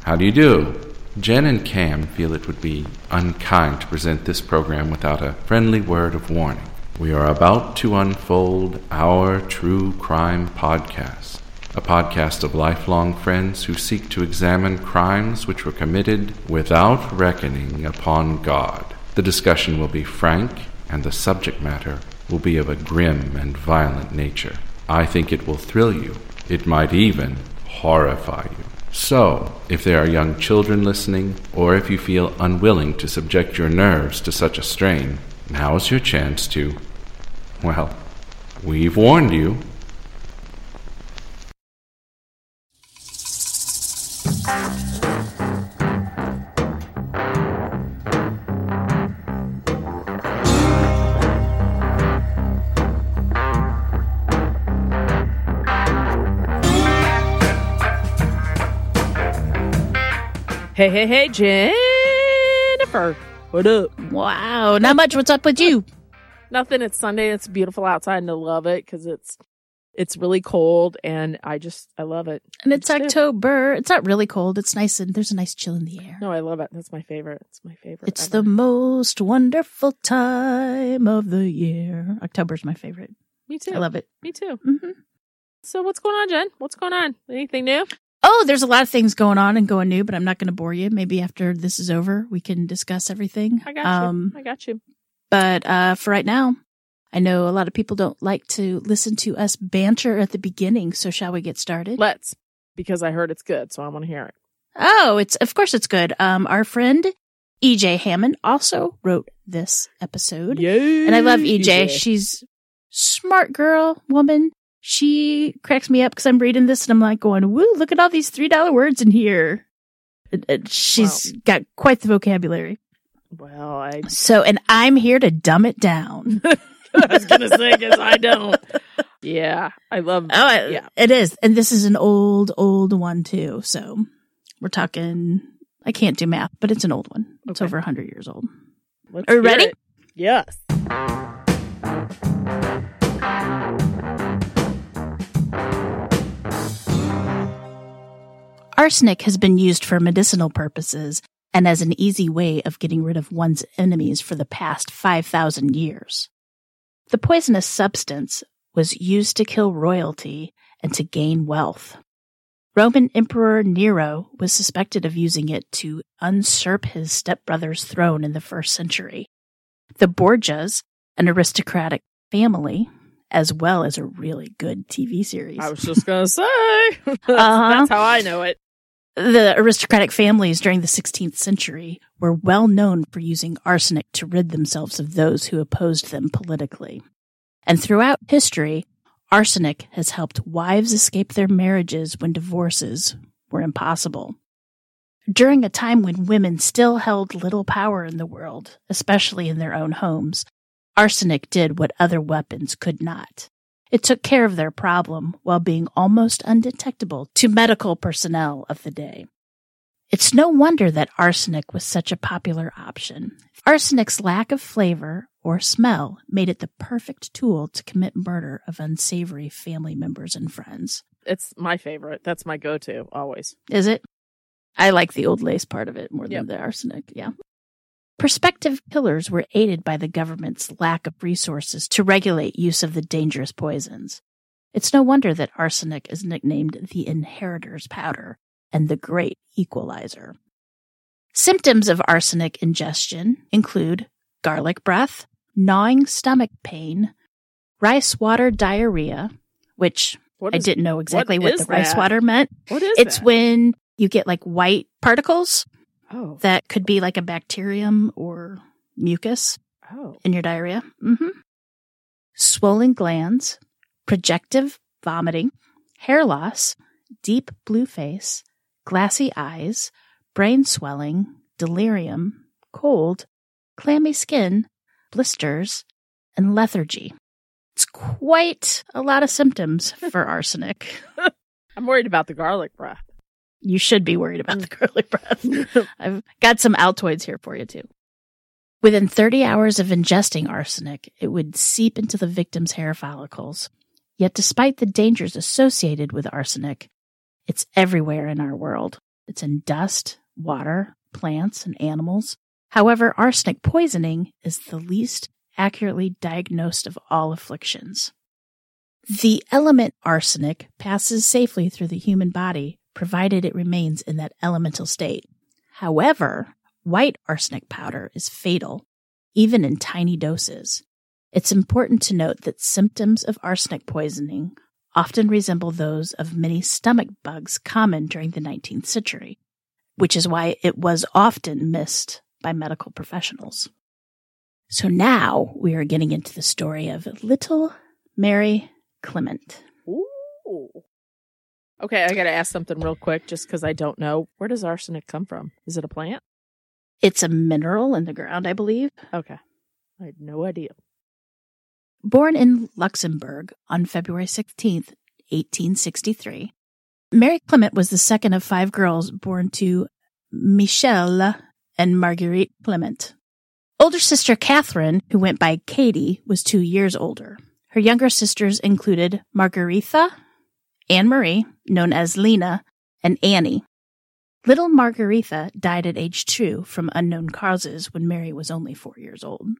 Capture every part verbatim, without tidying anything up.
How do you do? Jen and Cam feel it would be unkind to present this program without a friendly word of warning. We are about to unfold our True Crime Podcast, a podcast of lifelong friends who seek to examine crimes which were committed without reckoning upon God. The discussion will be frank, and the subject matter will be of a grim and violent nature. I think it will thrill you. It might even horrify you. So, if there are young children listening, or if you feel unwilling to subject your nerves to such a strain, now's your chance to, well, we've warned you. Hey, hey, hey, Jennifer. What up? Wow, not much. What's up with you? Nothing. It's Sunday. It's beautiful outside, and I love it because it's it's really cold, and I just I love it. And it's, it's October. It's not really cold. It's nice, and there's a nice chill in the air. No, I love it. That's my favorite. It's my favorite. It's ever. the most wonderful time of the year. October's my favorite. Me too. I love it. Me too. Mm-hmm. So what's going on, Jen? What's going on? Anything new? Oh, there's a lot of things going on and going new, but I'm not going to bore you. Maybe after this is over, we can discuss everything. I got um, you. I got you. But uh, for right now, I know a lot of people don't like to listen to us banter at the beginning. So shall we get started? Let's, because I heard it's good, so I want to hear it. Oh, it's of course it's good. Um, our friend E J Hammond also wrote this episode. Yay! And I love E J. E J. She's smart girl, woman. She cracks me up because I'm reading this and I'm like going, woo, look at all these three dollar words in here. It, it, she's wow. got quite the vocabulary. Well, I... So, and I'm here to dumb it down. I was going to say, because I don't. Yeah, I love Oh, I, yeah. It is. And this is an old, old one too. So we're talking, I can't do math, but it's an old one. It's okay. over one hundred years old. Let's Are you ready? It. Yes. Arsenic has been used for medicinal purposes and as an easy way of getting rid of one's enemies for the past five thousand years. The poisonous substance was used to kill royalty and to gain wealth. Roman Emperor Nero was suspected of using it to usurp his stepbrother's throne in the first century. The Borgias, an aristocratic family, as well as a really good T V series. I was just going to say. that's, uh-huh. that's how I know it. The aristocratic families during the sixteenth century were well known for using arsenic to rid themselves of those who opposed them politically. And throughout history, arsenic has helped wives escape their marriages when divorces were impossible. During a time when women still held little power in the world, especially in their own homes, arsenic did what other weapons could not. It took care of their problem while being almost undetectable to medical personnel of the day. It's no wonder that arsenic was such a popular option. Arsenic's lack of flavor or smell made it the perfect tool to commit murder of unsavory family members and friends. It's my favorite. That's my go-to, always. Is it? I like the old lace part of it more yep. than the arsenic, yeah. Prospective killers were aided by the government's lack of resources to regulate use of the dangerous poisons. It's no wonder that arsenic is nicknamed the inheritor's powder and the great equalizer. Symptoms of arsenic ingestion include garlic breath, gnawing stomach pain, rice water diarrhea, which what I is, didn't know exactly what, what the that? rice water meant. What is It's that? when you get like white particles. Oh. That could be like a bacterium or mucus oh. in your diarrhea. Mm-hmm. Swollen glands, projective vomiting, hair loss, deep blue face, glassy eyes, brain swelling, delirium, cold, clammy skin, blisters, and lethargy. It's quite a lot of symptoms for arsenic. I'm worried about the garlic breath. You should be worried about the garlic breath. I've got some Altoids here for you, too. Within thirty hours of ingesting arsenic, it would seep into the victim's hair follicles. Yet despite the dangers associated with arsenic, it's everywhere in our world. It's in dust, water, plants, and animals. However, arsenic poisoning is the least accurately diagnosed of all afflictions. The element arsenic passes safely through the human body, provided it remains in that elemental state. However, white arsenic powder is fatal, even in tiny doses. It's important to note that symptoms of arsenic poisoning often resemble those of many stomach bugs common during the nineteenth century, which is why it was often missed by medical professionals. So now we are getting into the story of little Mary Clement. Ooh. Okay, I got to ask something real quick just because I don't know. Where does arsenic come from? Is it a plant? It's a mineral in the ground, I believe. Okay. I had no idea. Born in Luxembourg on February sixteenth, eighteen sixty-three, Mary Clement was the second of five girls born to Michel and Marguerite Clement. Older sister Catherine, who went by Katie, was two years older. Her younger sisters included Margaretha, Anne-Marie, known as Lena, and Annie. Little Margaretha died at age two from unknown causes when Mary was only four years old.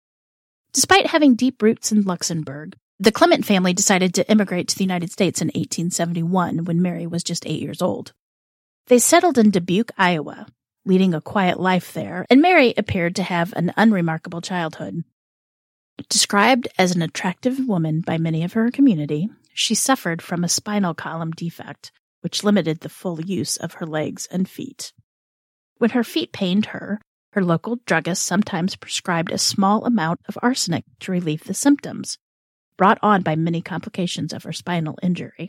Despite having deep roots in Luxembourg, the Clement family decided to immigrate to the United States in eighteen seventy-one when Mary was just eight years old. They settled in Dubuque, Iowa, leading a quiet life there, and Mary appeared to have an unremarkable childhood. Described as an attractive woman by many of her community, she suffered from a spinal column defect, which limited the full use of her legs and feet. When her feet pained her, her local druggist sometimes prescribed a small amount of arsenic to relieve the symptoms, brought on by many complications of her spinal injury.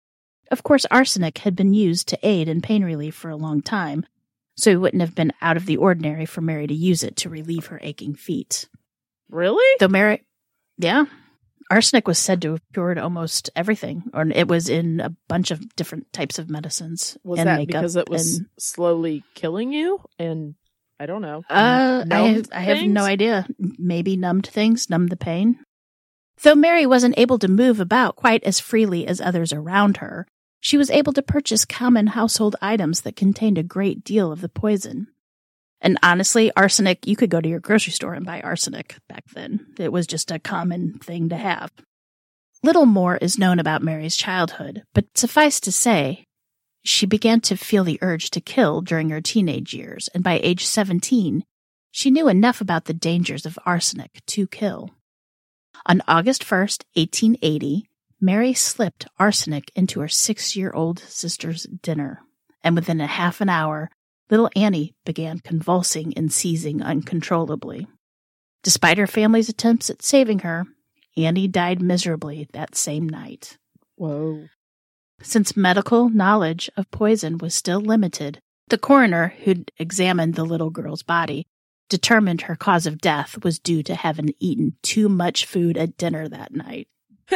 Of course, arsenic had been used to aid in pain relief for a long time, so it wouldn't have been out of the ordinary for Mary to use it to relieve her aching feet. Really? Though Mary, yeah, arsenic was said to have cured almost everything, or it was in a bunch of different types of medicines. Was and that makeup because it was and, slowly killing you? And I don't know. Uh, I have, I have no idea. Maybe numbed things, numbed the pain. Though Mary wasn't able to move about quite as freely as others around her, she was able to purchase common household items that contained a great deal of the poison. And honestly, arsenic, you could go to your grocery store and buy arsenic back then. It was just a common thing to have. Little more is known about Mary's childhood, but suffice to say, she began to feel the urge to kill during her teenage years, and by age seventeen, she knew enough about the dangers of arsenic to kill. On August first, eighteen eighty, Mary slipped arsenic into her six-year-old sister's dinner, and within a half an hour, little Annie began convulsing and seizing uncontrollably. Despite her family's attempts at saving her, Annie died miserably that same night. Whoa. Since medical knowledge of poison was still limited, the coroner who'd examined the little girl's body determined her cause of death was due to having eaten too much food at dinner that night.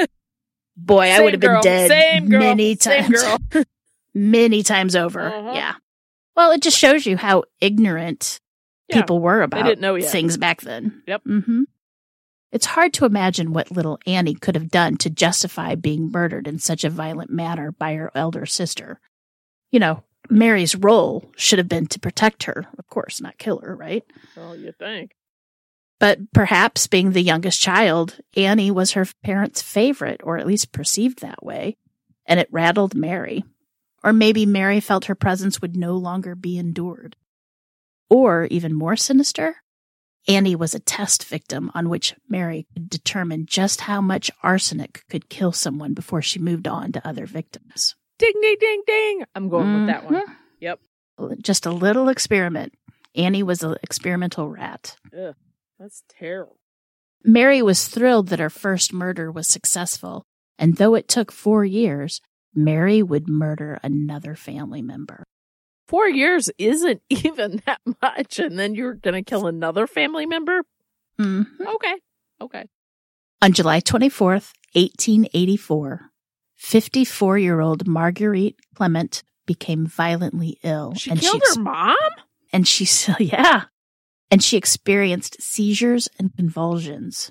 Boy, I would have been dead Same girl. many Same times. girl. many times over. Uh-huh. Yeah. Well, it just shows you how ignorant Yeah, people were about didn't know yet. things back then. Yep. Mm-hmm. It's hard to imagine what little Annie could have done to justify being murdered in such a violent manner by her elder sister. You know, Mary's role should have been to protect her, of course, not kill her, right? Well, you think. But perhaps being the youngest child, Annie was her parents' favorite, or at least perceived that way, and it rattled Mary. Or maybe Mary felt her presence would no longer be endured. Or, even more sinister, Annie was a test victim on which Mary could determine just how much arsenic could kill someone before she moved on to other victims. Ding, ding, ding, ding. I'm going Mm-hmm. with that one. Yep. Just a little experiment. Annie was an experimental rat. Ugh, that's terrible. Mary was thrilled that her first murder was successful, and though it took four years, Mary would murder another family member. Four years isn't even that much, and then you're going to kill another family member? Mm-hmm. Okay. Okay. On July twenty-fourth, eighteen eighty-four, fifty-four-year-old Marguerite Clement became violently ill. She and killed she ex- her mom? And she, yeah, and she experienced seizures and convulsions.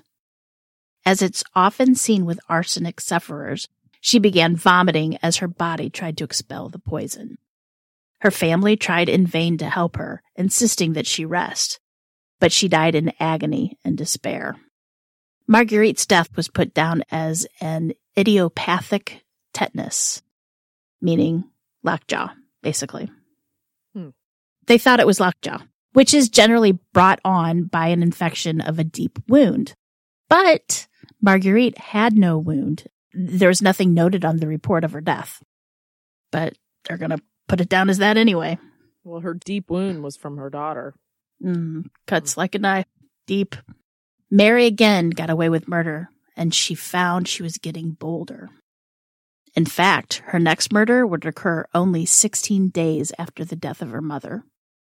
As it's often seen with arsenic sufferers, she began vomiting as her body tried to expel the poison. Her family tried in vain to help her, insisting that she rest, but she died in agony and despair. Marguerite's death was put down as an idiopathic tetanus, meaning lockjaw, basically. Hmm. They thought it was lockjaw, which is generally brought on by an infection of a deep wound. But Marguerite had no wound. There was nothing noted on the report of her death. But they're going to put it down as that anyway. Well, her deep wound was from her daughter. Mm, cuts like a knife. Deep. Mary again got away with murder, and she found she was getting bolder. In fact, her next murder would occur only sixteen days after the death of her mother.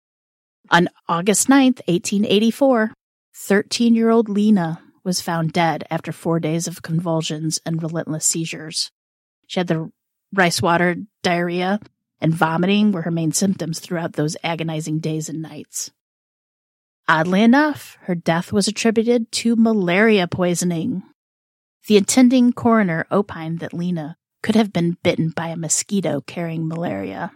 On August ninth, eighteen eighty-four, thirteen-year-old Lena was found dead after four days of convulsions and relentless seizures. She had the rice water, diarrhea, and vomiting were her main symptoms throughout those agonizing days and nights. Oddly enough, her death was attributed to malaria poisoning. The attending coroner opined that Lena could have been bitten by a mosquito carrying malaria.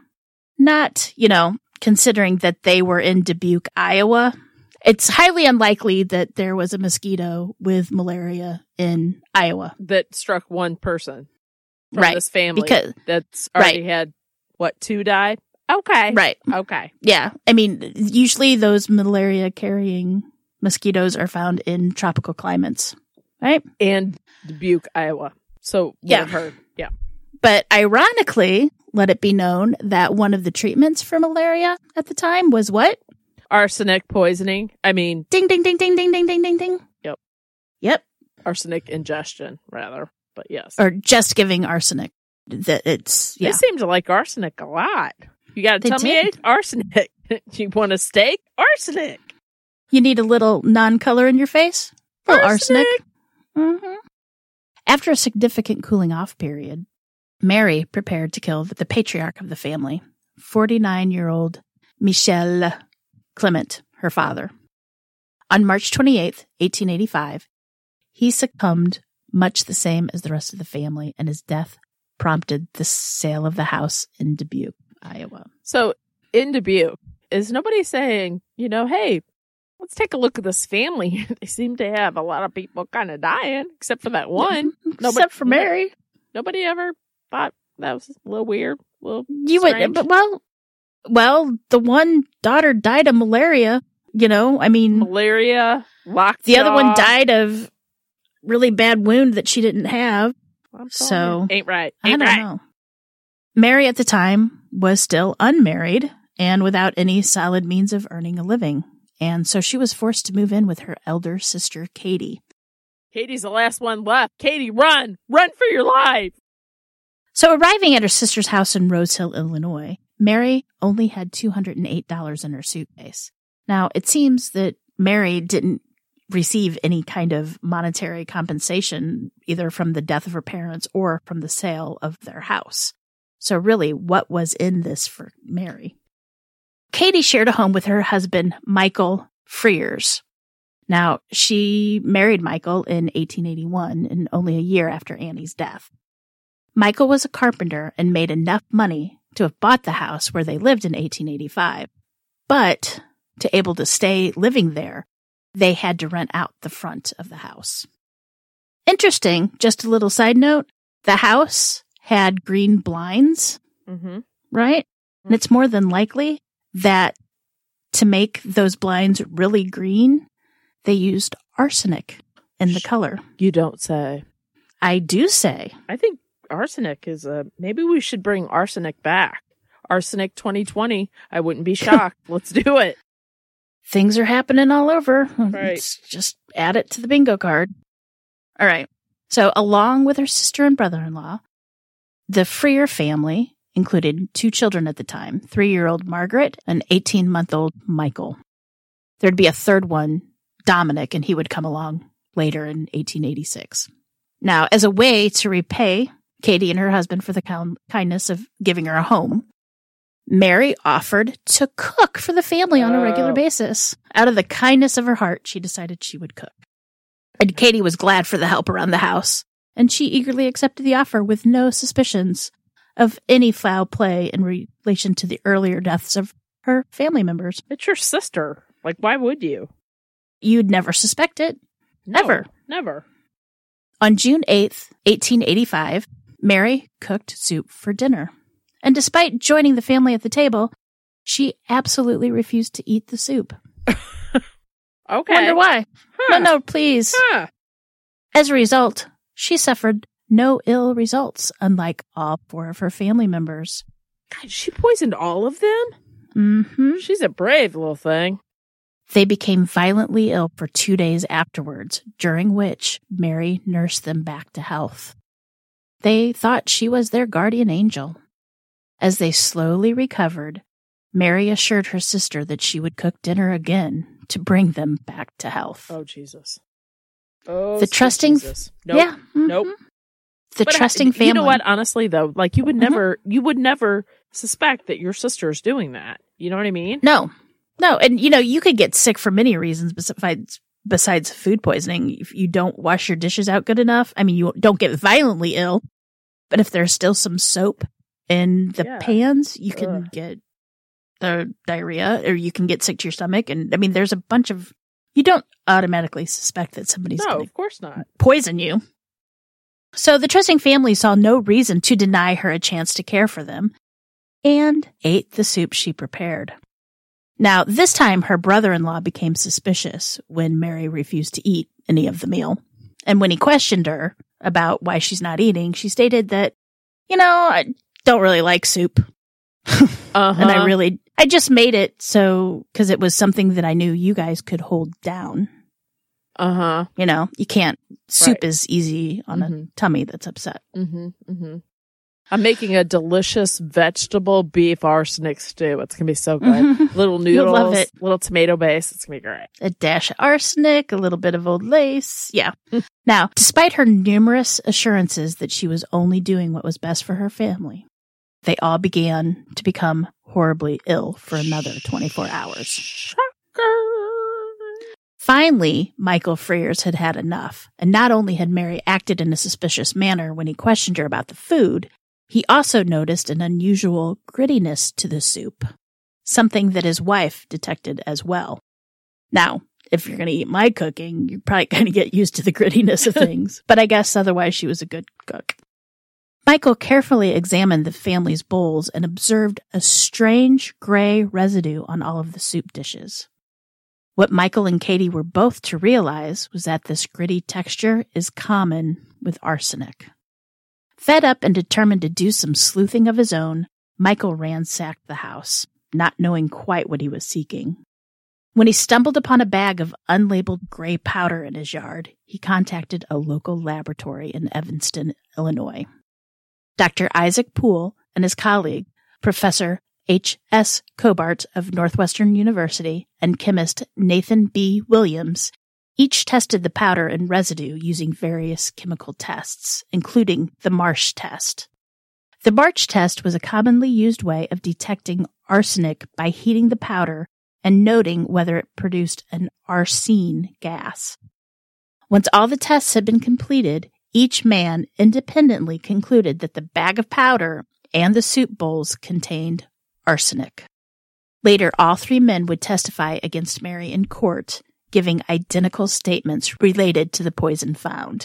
Not, you know, considering that they were in Dubuque, Iowa. It's highly unlikely that there was a mosquito with malaria in Iowa. That struck one person from right. this family because, that's already right. had, what, two died? Okay. Right. Okay. Yeah. I mean, usually those malaria-carrying mosquitoes are found in tropical climates, right? And Dubuque, Iowa. So, yeah. Her. Yeah. But ironically, let it be known that one of the treatments for malaria at the time was what? Arsenic poisoning. I mean... Ding, ding, ding, ding, ding, ding, ding, ding, ding. Yep. Yep. Arsenic ingestion, rather. But yes. Or just giving arsenic. That it's, yeah. They seem to like arsenic a lot. You got to tell did. me arsenic. You want a steak? Arsenic. You need a little non-color in your face? A little arsenic. arsenic. Mm-hmm. After a significant cooling off period, Mary prepared to kill the patriarch of the family, forty-nine-year-old Michel Clement, her father. On March twenty-eighth, eighteen eighty-five, he succumbed much the same as the rest of the family, and his death prompted the sale of the house in Dubuque, Iowa. So, in Dubuque, is nobody saying, you know, hey, let's take a look at this family. They seem to have a lot of people kind of dying, except for that one. Except nobody, for Mary. Nobody ever thought that was a little weird, a little you strange. would, but well, well, the one daughter died of malaria. You know, I mean, malaria, lockjaw. The other one died of really bad wound that she didn't have. So you. ain't right. Ain't I don't right. know. Mary at the time was still unmarried and without any solid means of earning a living. And so she was forced to move in with her elder sister, Katie. Katie's the last one left. Katie, run! Run for your life! So arriving at her sister's house in Rose Hill, Illinois, Mary only had two hundred eight dollars in her suitcase. Now, it seems that Mary didn't receive any kind of monetary compensation, either from the death of her parents or from the sale of their house. So really, what was in this for Mary? Katie shared a home with her husband, Michael Frears. Now, she married Michael in eighteen eighty-one, and only a year after Annie's death. Michael was a carpenter and made enough money to have bought the house where they lived in eighteen eighty-five. But to able to stay living there, they had to rent out the front of the house. Interesting, just a little side note, the house had green blinds, mm-hmm. right? Mm-hmm. And it's more than likely that to make those blinds really green, they used arsenic in the color. You don't say. I do say. I think arsenic is a, maybe we should bring arsenic back. Arsenic twenty twenty. I wouldn't be shocked. Let's do it. Things are happening all over. Right. Let's just add it to the bingo card. All right. So along with her sister and brother-in-law, the Freer family included two children at the time, three-year-old Margaret and eighteen-month-old Michael. There'd be a third one, Dominic, and he would come along later in eighteen eighty-six. Now, as a way to repay Katie and her husband for the kind- kindness of giving her a home, Mary offered to cook for the family on a regular Oh. basis. Out of the kindness of her heart, she decided she would cook. And Katie was glad for the help around the house, and she eagerly accepted the offer with no suspicions of any foul play in relation to the earlier deaths of her family members. It's your sister. Like, why would you? You'd never suspect it. No, Ever. Never. On June eighth, eighteen eighty-five, Mary cooked soup for dinner. And despite joining the family at the table, she absolutely refused to eat the soup. Okay. Wonder why? Huh. No, no, please. Huh. As a result, she suffered no ill results, unlike all four of her family members. God, she poisoned all of them? Mm-hmm. She's a brave little thing. They became violently ill for two days afterwards, during which Mary nursed them back to health. They thought she was their guardian angel. As they slowly recovered, Mary assured her sister that she would cook dinner again to bring them back to health. Oh, Jesus. Oh, The trusting- Jesus. Nope. Yeah. mhm. Nope. The But, uh, trusting family. You know what? Honestly, though, like you would Mhm. never, you would never suspect that your sister is doing that. You know what I mean? No. No. And, you know, you could get sick for many reasons besides, besides food poisoning. If you don't wash your dishes out good enough, I mean, you don't get violently ill, but if there's still some soap in the Yeah. pans, you can Ugh. get the diarrhea or you can get sick to your stomach. And I mean, there's a bunch of, you don't automatically suspect that somebody's No, going to of course not. poison you. So the trusting family saw no reason to deny her a chance to care for them and ate the soup she prepared. Now, this time her brother-in-law became suspicious when Mary refused to eat any of the meal. And when he questioned her about why she's not eating, she stated that, you know, I don't really like soup. Uh-huh. And I really, I just made it so, because it was something that I knew you guys could hold down. Uh-huh. You know, you can't, soup Right. is easy on Mhm. a tummy that's upset. Mm-hmm. Mm-hmm. I'm making a delicious vegetable beef arsenic stew. It's going to be so good. Mhm. Little noodles, You'll love it. little tomato base. It's going to be great. A dash of arsenic, a little bit of old lace. Yeah. Now, despite her numerous assurances that she was only doing what was best for her family, they all began to become horribly ill for another twenty-four hours. Shocker. Finally, Michael Frears had had enough, and not only had Mary acted in a suspicious manner when he questioned her about the food, he also noticed an unusual grittiness to the soup, something that his wife detected as well. Now, if you're going to eat my cooking, you're probably going to get used to the grittiness of things, but I guess otherwise she was a good cook. Michael carefully examined the family's bowls and observed a strange gray residue on all of the soup dishes. What Michael and Katie were both to realize was that this gritty texture is common with arsenic. Fed up and determined to do some sleuthing of his own, Michael ransacked the house, not knowing quite what he was seeking. When he stumbled upon a bag of unlabeled gray powder in his yard, he contacted a local laboratory in Evanston, Illinois. Doctor Isaac Poole and his colleague, Professor H S Cobart of Northwestern University, and chemist Nathan B. Williams, each tested the powder and residue using various chemical tests, including the Marsh test. The Marsh test was a commonly used way of detecting arsenic by heating the powder and noting whether it produced an arsine gas. Once all the tests had been completed, each man independently concluded that the bag of powder and the soup bowls contained arsenic. Later, all three men would testify against Mary in court, giving identical statements related to the poison found.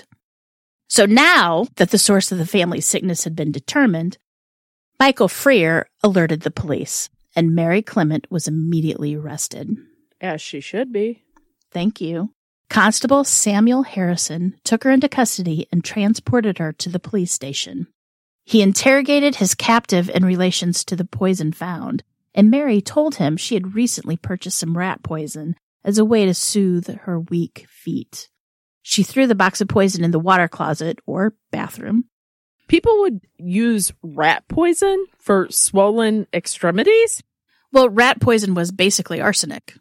So now that the source of the family's sickness had been determined, Michael Freer alerted the police, and Mary Clement was immediately arrested. As she should be. Thank you. Constable Samuel Harrison took her into custody and transported her to the police station. He interrogated his captive in relations to the poison found, and Mary told him she had recently purchased some rat poison as a way to soothe her weak feet. She threw the box of poison in the water closet or bathroom. People would use rat poison for swollen extremities? Well, rat poison was basically arsenic.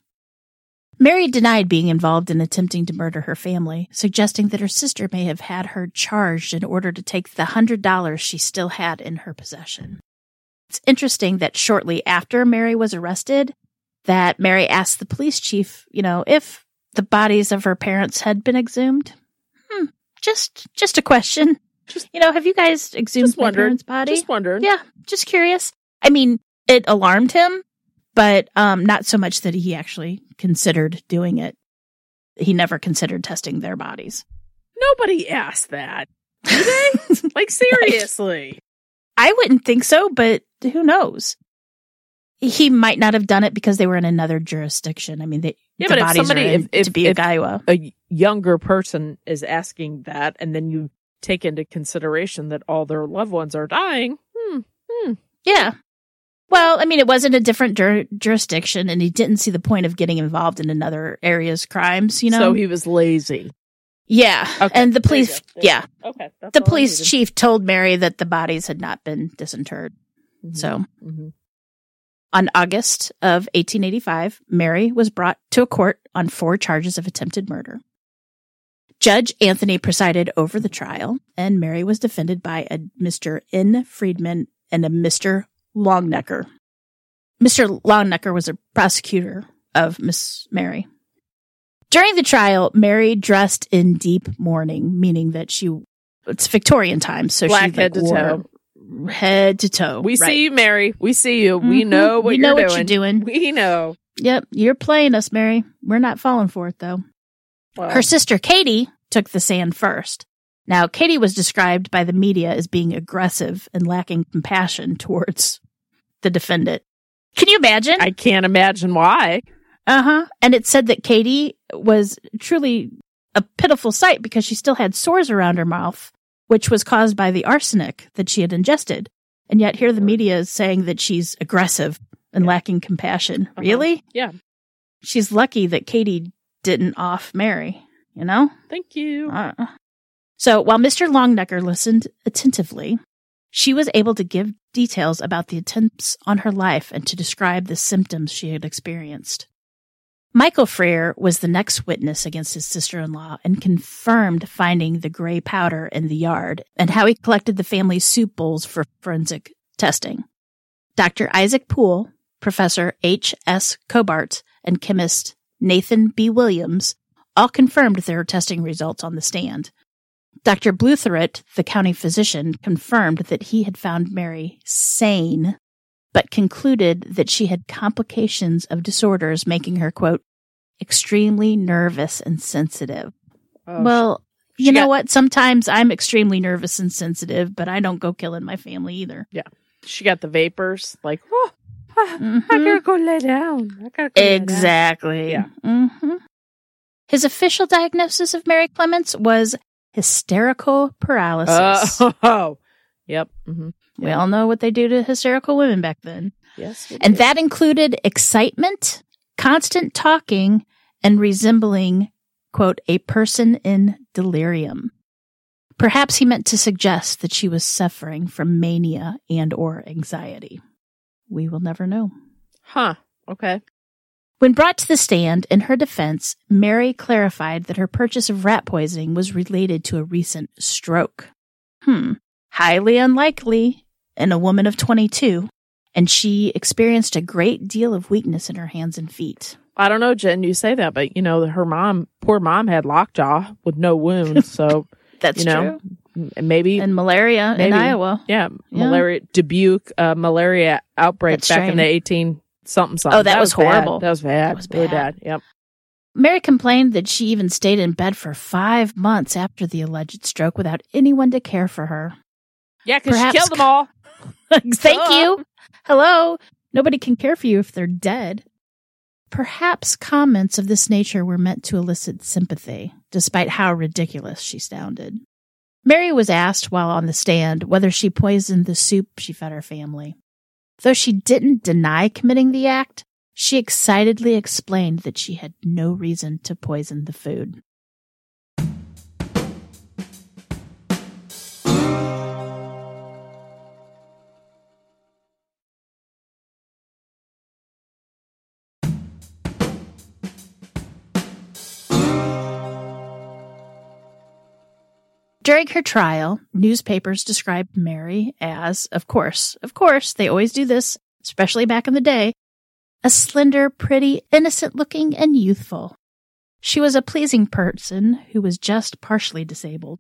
Mary denied being involved in attempting to murder her family, suggesting that her sister may have had her charged in order to take the one hundred dollars she still had in her possession. It's interesting that shortly after Mary was arrested, that Mary asked the police chief, you know, if the bodies of her parents had been exhumed. Hmm, just, just a question. Just, you know, have you guys exhumed just my wondering. parents' body? Just wondering. Yeah, just curious. I mean, it alarmed him, but um, not so much that he actually considered doing it. He never considered testing their bodies. Nobody asked that. Do they? Like, seriously. I wouldn't think so, but who knows? He might not have done it because they were in another jurisdiction. I mean, they, Yeah, the but if bodies somebody, are in if, if, if Tobacco. a younger person is asking that, and then you take into consideration that all their loved ones are dying, hmm, hmm. Yeah. Well, I mean, it wasn't a different jur- jurisdiction, and he didn't see the point of getting involved in another area's crimes, you know? So he was lazy. Yeah. Okay, And the there you police, go. There you yeah. go. Okay. That's The all I police needed. chief told Mary that the bodies had not been disinterred. Mhm, So mhm. on August of eighteen eighty-five, Mary was brought to a court on four charges of attempted murder. Judge Anthony presided over the trial, and Mary was defended by a Mister N. Friedman and a Mister Longnecker. Mister Longnecker was a prosecutor of Miss Mary. During the trial, Mary dressed in deep mourning, meaning that she, it's Victorian times, so Black she head to wore toe. head to toe. We right. see you, Mary. We see you. We Mhm. know what we you're know doing. what you're doing. We know. Yep, you're playing us, Mary. We're not falling for it, though. Well, Her sister, Katie, took the stand first. Now, Katie was described by the media as being aggressive and lacking compassion towards the defendant. Can you imagine? I can't imagine why. Uh-huh. And it said that Katie was truly a pitiful sight because she still had sores around her mouth, which was caused by the arsenic that she had ingested. And yet here the media is saying that she's aggressive and lacking compassion. Uh-huh. Really? Yeah. She's lucky that Katie didn't off Mary, you know? Thank you. Uh, so while Mister Longnecker listened attentively, she was able to give details about the attempts on her life and to describe the symptoms she had experienced. Michael Freer was the next witness against his sister-in-law and confirmed finding the gray powder in the yard and how he collected the family's soup bowls for forensic testing. Doctor Isaac Poole, Professor H S Cobart, and chemist Nathan B. Williams all confirmed their testing results on the stand. Doctor Blutheret, the county physician, confirmed that he had found Mary sane, but concluded that she had complications of disorders making her, quote, extremely nervous and sensitive. Oh, well, she you know got- what? Sometimes I'm extremely nervous and sensitive, but I don't go killing my family either. she got the vapors. Like, oh, I Mhm. gotta go lay down. I gotta go lay down. Exactly. Yeah. hmm His official diagnosis of Mary Clements was hysterical paralysis. Oh, yep. Mm-hmm. We all know what they do to hysterical women back then. Yes. we And did. that included excitement, constant talking, and resembling, quote, a person in delirium. Perhaps he meant to suggest that she was suffering from mania and or anxiety. We will never know. Huh. Okay. When brought to the stand in her defense, Mary clarified that her purchase of rat poisoning was related to a recent stroke. Hmm. Highly unlikely in a woman of twenty-two, and she experienced a great deal of weakness in her hands and feet. I don't know, Jen, you say that, but, you know, her mom, poor mom had lockjaw with no wounds. So, That's you know, true. m- maybe, And malaria in Maybe. Iowa. yeah, Yeah. malaria, Dubuque, uh, malaria outbreak That back in strain. the eighteen something something. Oh, that was bad. horrible. That was bad. That was Really bad. bad. Yep. Mary complained that she even stayed in bed for five months after the alleged stroke without anyone to care for her. Yeah, because she Perhaps- killed them all. Thank Duh. you. Hello. Nobody can care for you if they're dead. Perhaps comments of this nature were meant to elicit sympathy, despite how ridiculous she sounded. Mary was asked while on the stand whether she poisoned the soup she fed her family. Though she didn't deny committing the act, she excitedly explained that she had no reason to poison the food. During her trial, newspapers described Mary as, of course, of course, they always do this, especially back in the day, a slender, pretty, innocent-looking, and youthful. She was a pleasing person who was just partially disabled.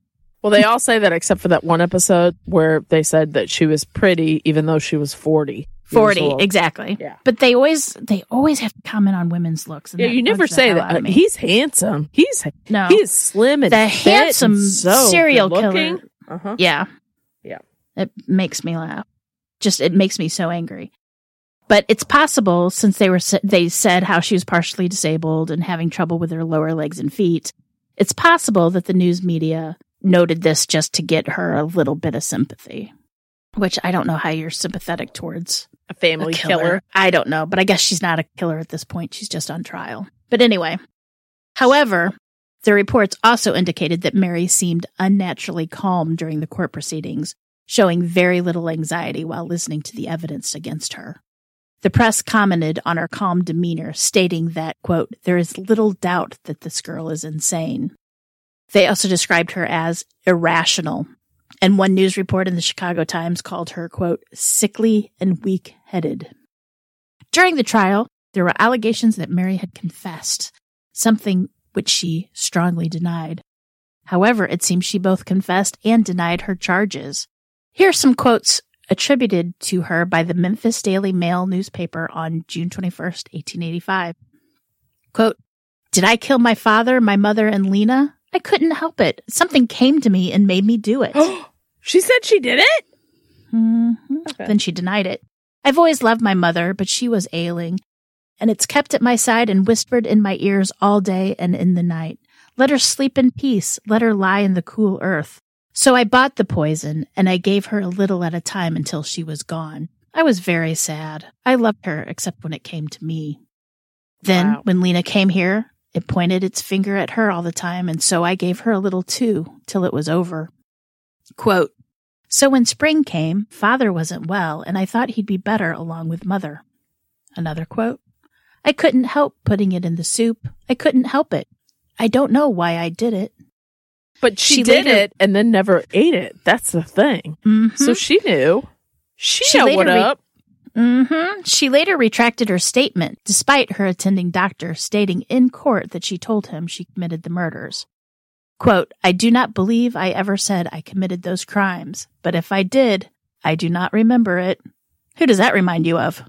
Well, they all say that except for that one episode where they said that she was pretty even though she was forty. forty, exactly. Yeah. But they always they always have to comment on women's looks. And Yeah, that you never bugs the say hell that. out of me. He's handsome. He's No. He's slim and The fit handsome and so serial good-looking. killer. Uh-huh. Yeah. Yeah. It makes me laugh. Just, it makes me so angry. But it's possible, since they were they said how she was partially disabled and having trouble with her lower legs and feet, it's possible that the news media noted this just to get her a little bit of sympathy. Which I don't know how you're sympathetic towards A family a killer. killer. I don't know, but I guess she's not a killer at this point. She's just on trial. But anyway, however, the reports also indicated that Mary seemed unnaturally calm during the court proceedings, showing very little anxiety while listening to the evidence against her. The press commented on her calm demeanor, stating that, quote, there is little doubt that this girl is insane. They also described her as irrational, and one news report in the Chicago Times called her, quote, sickly and weak-headed. During the trial, there were allegations that Mary had confessed, something which she strongly denied. However, it seems she both confessed and denied her charges. Here are some quotes attributed to her by the Memphis Daily Mail newspaper on June twenty-first, eighteen eighty-five. Quote, did I kill my father, my mother, and Lena? I couldn't help it. Something came to me and made me do it. She said she did it? Mm-hmm. Okay. Then she denied it. I've always loved my mother, but she was ailing, and it's kept at my side and whispered in my ears all day and in the night. Let her sleep in peace. Let her lie in the cool earth. So I bought the poison, and I gave her a little at a time until she was gone. I was very sad. I loved her, except when it came to me. Then, Wow. when Lena came here, it pointed its finger at her all the time, and so I gave her a little too, till it was over. Quote, so when spring came, Father wasn't well, and I thought he'd be better along with Mother. Another quote, I couldn't help putting it in the soup. I couldn't help it. I don't know why I did it. But she, She did later- it and then never ate it. That's the thing. Mm-hmm. So she knew. She, She know later what re- up. Mm-hmm. She later retracted her statement, despite her attending doctor stating in court that she told him she committed the murders. Quote, I do not believe I ever said I committed those crimes, but if I did, I do not remember it. Who does that remind you of?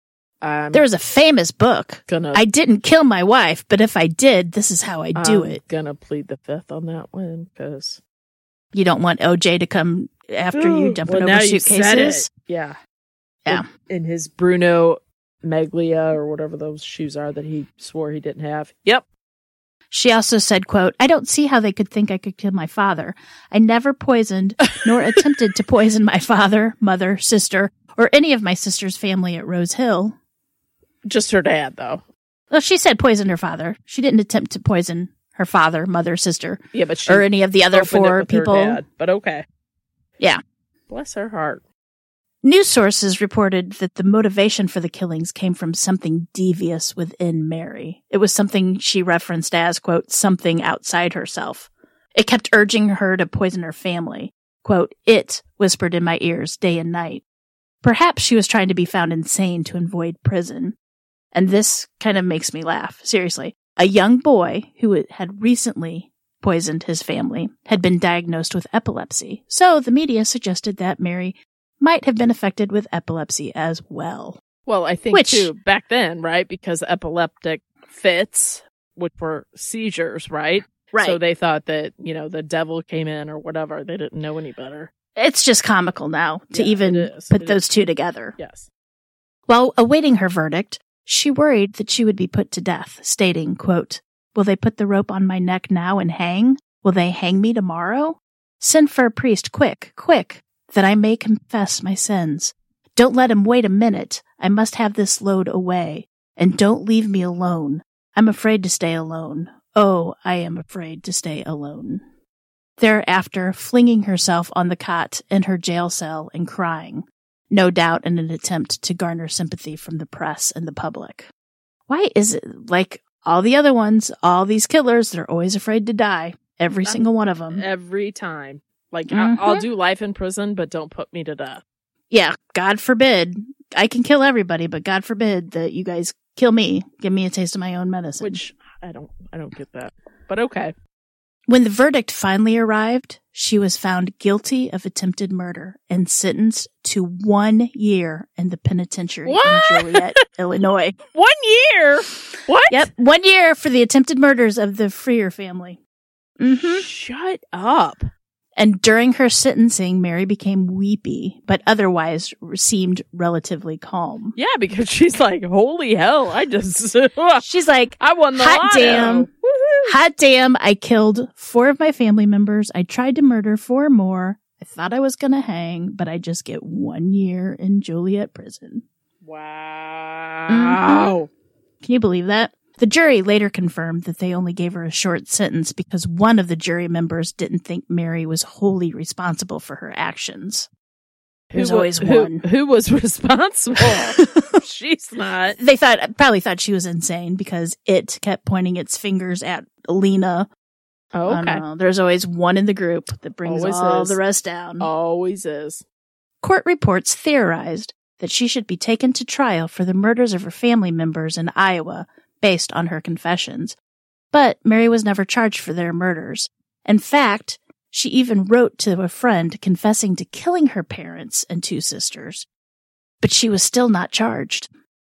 I'm There was a famous book. gonna. I didn't kill my wife, but if I did, this is how I do I'm it. Gonna plead the fifth on that one because You don't want O J to come after you jumping well, now over you said suitcases? it. Yeah, Yeah. In, in his Bruno Maglia or whatever those shoes are that he swore he didn't have. Yep. She also said, quote, I don't see how they could think I could kill my father. I never poisoned nor attempted to poison my father, mother, sister, or any of my sister's family at Rose Hill. Just her dad though. Well, she said poisoned her father. She didn't attempt to poison her father, mother, sister, Yeah, but she or any of the other opened it four with her people. dad, but okay. Yeah. Bless her heart. News sources reported that the motivation for the killings came from something devious within Mary. It was something she referenced as, quote, something outside herself. It kept urging her to poison her family. Quote, it whispered in my ears day and night. Perhaps she was trying to be found insane to avoid prison. And this kind of makes me laugh. Seriously. A young boy who had recently poisoned his family had been diagnosed with epilepsy. So the media suggested that Mary might have been affected with epilepsy as well. Well, I think Which- too back then, right? Because epileptic fits, which were seizures, right? So they thought that, you know, the devil came in or whatever. They didn't know any better. It's just comical now to Yeah, even it is. put It those is. two together. Yes. While awaiting her verdict, she worried that she would be put to death, stating, quote, will they put the rope on my neck now and hang? Will they hang me tomorrow? Send for a priest, quick, quick, that I may confess my sins. Don't let him wait a minute. I must have this load away. And don't leave me alone. I'm afraid to stay alone. Oh, I am afraid to stay alone. Thereafter, flinging herself on the cot in her jail cell and crying, no doubt in an attempt to garner sympathy from the press and the public. Why is it like all the other ones, all these killers, they're always afraid to die? Every Um, single one of them. Every time. Like, Mhm. I- I'll do life in prison, but don't put me to death. Yeah, God forbid. I can kill everybody, but God forbid that you guys kill me. Give me a taste of my own medicine. Which I don't, I don't get that. But okay. When the verdict finally arrived, she was found guilty of attempted murder and sentenced to one year in the penitentiary What? in Joliet, Illinois. One year? What? Yep, one year for the attempted murders of the Freer family. Mm-hmm. Shut up. And during her sentencing, Mary became weepy, but otherwise seemed relatively calm. Yeah, because she's like, holy hell, I just, She's like, I won the hot lotto. damn. Woohoo. Hot damn, I killed four of my family members. I tried to murder four more. I thought I was going to hang, but I just get one year in Joliet prison. Wow. Mm-hmm. Can you believe that? The jury later confirmed that they only gave her a short sentence because one of the jury members didn't think Mary was wholly responsible for her actions. There's Who wa- always who, one. Who was responsible? She's not. They thought, probably thought she was insane because it kept pointing its fingers at Lena. Oh, I okay. don't know. There's always one in the group that brings Always all is. the rest down. Always is. Court reports theorized that she should be taken to trial for the murders of her family members in Iowa based on her confessions. But Mary was never charged for their murders. In fact, she even wrote to a friend confessing to killing her parents and two sisters. But she was still not charged.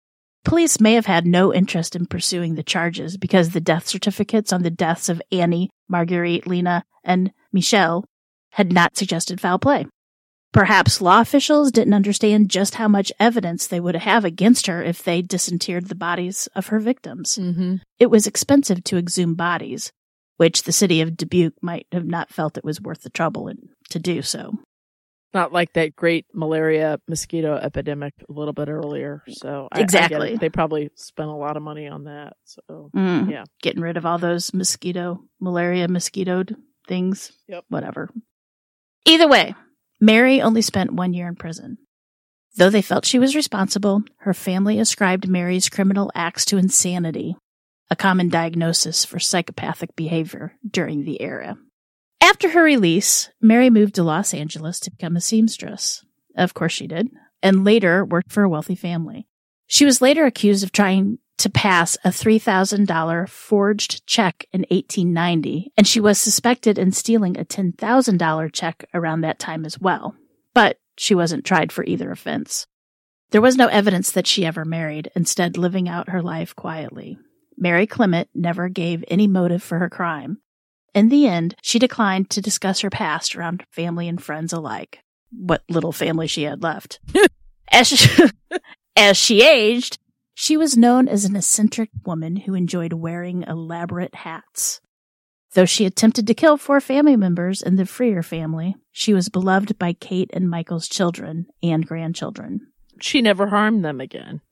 Police may have had no interest in pursuing the charges because the death certificates on the deaths of Annie, Marguerite, Lena, and Michelle had not suggested foul play. Perhaps law officials didn't understand just how much evidence they would have against her if they disinterred the bodies of her victims. Mm-hmm. It was expensive to exhume bodies, which the city of Dubuque might have not felt it was worth the trouble in, to do so. Not like that great malaria mosquito epidemic a little bit earlier. So I, Exactly. I get it. They probably spent a lot of money on that. So Mm, yeah. Getting rid of all those mosquito, malaria mosquitoed things. Yep. Whatever. Either way, Mary only spent one year in prison. Though they felt she was responsible, her family ascribed Mary's criminal acts to insanity, a common diagnosis for psychopathic behavior during the era. After her release, Mary moved to Los Angeles to become a seamstress. Of course she did, and later worked for a wealthy family. She was later accused of trying to pass a three thousand dollars forged check in eighteen ninety, and she was suspected in stealing a ten thousand dollars check around that time as well. But she wasn't tried for either offense. There was no evidence that she ever married, instead living out her life quietly. Mary Clement never gave any motive for her crime. In the end, she declined to discuss her past around family and friends alike. What little family she had left. As she, as she aged, she was known as an eccentric woman who enjoyed wearing elaborate hats. Though she attempted to kill four family members in the Freer family, she was beloved by Kate and Michael's children and grandchildren. She never harmed them again.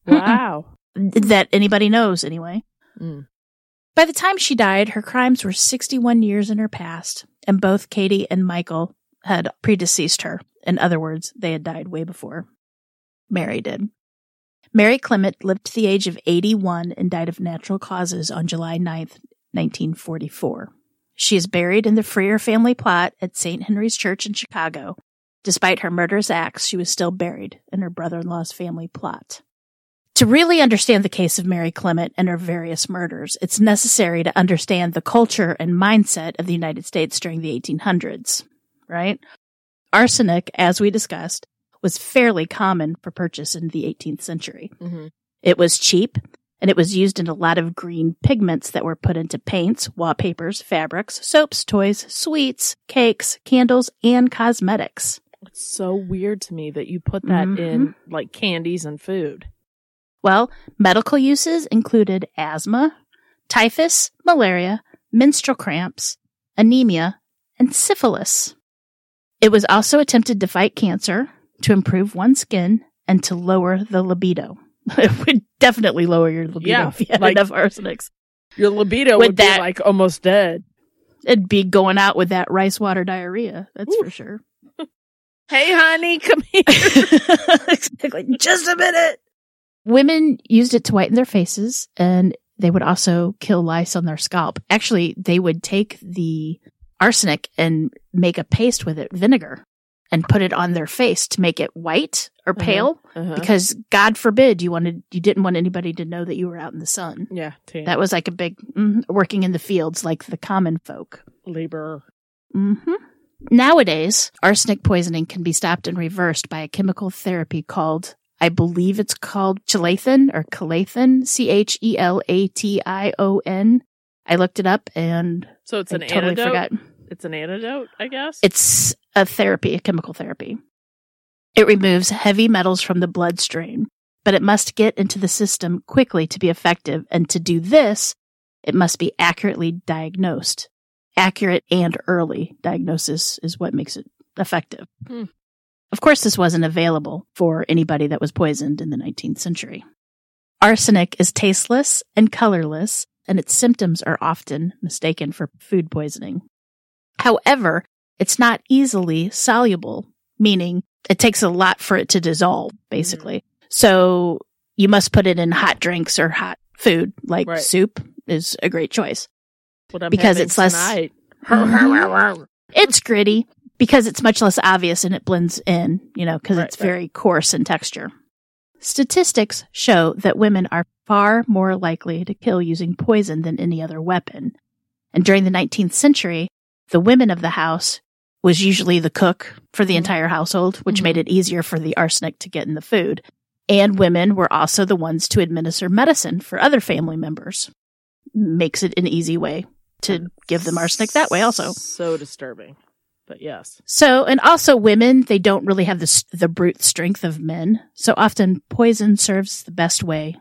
Wow. That anybody knows, anyway. Mm. By the time she died, her crimes were sixty-one years in her past, and both Katie and Michael had predeceased her. In other words, they had died way before Mary did. Mary Clement lived to the age of eighty-one and died of natural causes on July ninth, nineteen forty-four. She is buried in the Freer family plot at Saint Henry's Church in Chicago. Despite her murderous acts, she was still buried in her brother-in-law's family plot. To really understand the case of Mary Clement and her various murders, it's necessary to understand the culture and mindset of the United States during the eighteen hundreds, right? Arsenic, as we discussed, was fairly common for purchase in the eighteenth century. Mm-hmm. It was cheap, and it was used in a lot of green pigments that were put into paints, wallpapers, fabrics, soaps, toys, sweets, cakes, candles, and cosmetics. It's so weird to me that you put that Mhm. in like candies and food. Well, medical uses included asthma, typhus, malaria, menstrual cramps, anemia, and syphilis. It was also attempted to fight cancer, to improve one's skin, and to lower the libido. It would definitely lower your libido Yeah, if you had like- enough arsenics. Your libido With would that- be like almost dead. It'd be going out with that rice water diarrhea, that's Ooh. for sure. Hey, honey, come here. Exactly. Just a minute. Women used it to whiten their faces, and they would also kill lice on their scalp. Actually, they would take the arsenic and make a paste with it, vinegar, and put it on their face to make it white or pale, Uh-huh. Uh-huh. because God forbid you wanted you didn't want anybody to know that you were out in the sun. Yeah, tan. That was like a big mm, working in the fields like the common folk. labor. Mm-hmm. Nowadays, arsenic poisoning can be stopped and reversed by a chemical therapy called, I believe it's called chelathon or chelathon, C H E L A T I O N. I looked it up and So it's I an totally antidote. forgot. It's an antidote, I guess. It's a therapy, a chemical therapy. It removes heavy metals from the bloodstream, but it must get into the system quickly to be effective. And to do this, it must be accurately diagnosed. Accurate and early diagnosis is what makes it effective. Hmm. Of course, this wasn't available for anybody that was poisoned in the nineteenth century. Arsenic is tasteless and colorless, and its symptoms are often mistaken for food poisoning. However, it's not easily soluble, meaning it takes a lot for it to dissolve, basically. Mm-hmm. So you must put it in hot drinks or hot food, like Right. soup is a great choice. What I'm because having it's less- tonight. It's gritty because it's much less obvious and it blends in, you know, because Right, it's right. very coarse in texture. Statistics show that women are far more likely to kill using poison than any other weapon. And during the nineteenth century, the women of the house was usually the cook for the Mhm. entire household, which Mhm. made it easier for the arsenic to get in the food. And women were also the ones to administer medicine for other family members. Makes it an easy way to give them arsenic that way also. So disturbing. But yes. So, and also women, they don't really have the, s- the brute strength of men. So often poison serves the best way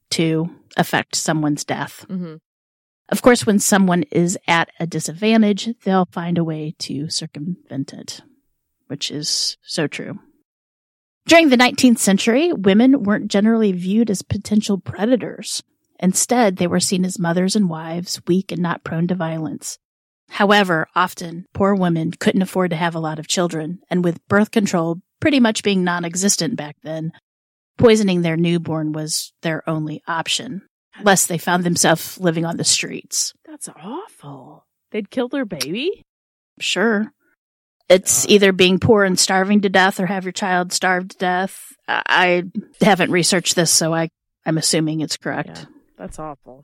to affect someone's death. Mm-hmm. Of course, when someone is at a disadvantage, they'll find a way to circumvent it, which is so true. During the nineteenth century, women weren't generally viewed as potential predators. Instead, they were seen as mothers and wives, weak and not prone to violence. However, often, poor women couldn't afford to have a lot of children, and with birth control pretty much being non-existent back then, poisoning their newborn was their only option, lest they found themselves living on the streets. That's awful. They'd kill their baby? Sure. It's Uh. either being poor and starving to death or have your child starved to death. I I haven't researched this, so I, I'm assuming it's correct. Yeah, that's awful.